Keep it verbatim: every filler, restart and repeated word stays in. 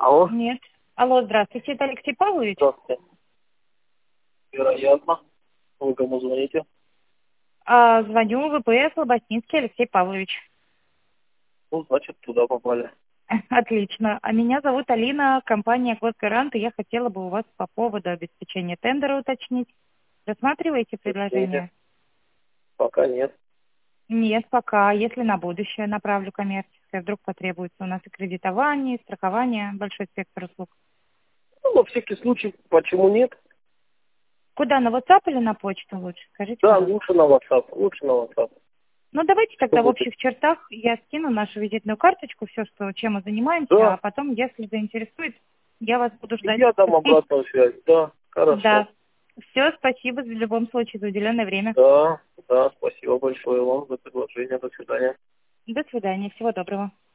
Алло. Нет. Алло, здравствуйте, это Алексей Павлович? Здравствуйте. Вероятно. Вы кому звоните? А, звоню в ВПС Лоботинский Алексей Павлович. Ну, значит, туда попали. Отлично. А меня зовут Алина, компания Госгарант, и я хотела бы у вас по поводу обеспечения тендера уточнить. Рассматриваете Уточните. предложение? Пока нет. Нет, пока. Если на будущее направлю коммерческое, вдруг потребуется у нас и кредитование, и страхование, большой спектр услуг. Ну, на всякий случай, почему нет? Куда, на WhatsApp или на почту лучше? Скажите, Да, пожалуйста. лучше на WhatsApp. Лучше на WhatsApp. Ну, давайте Что тогда в будет? общих чертах я скину нашу визитную карточку, все, что, чем мы занимаемся, а Да. потом, если заинтересует, я вас буду ждать. Я дам обратную связь. Да, хорошо. Да. Все, спасибо в любом случае за уделенное время. Да, да, спасибо большое вам за предложение. До свидания. До свидания, всего доброго.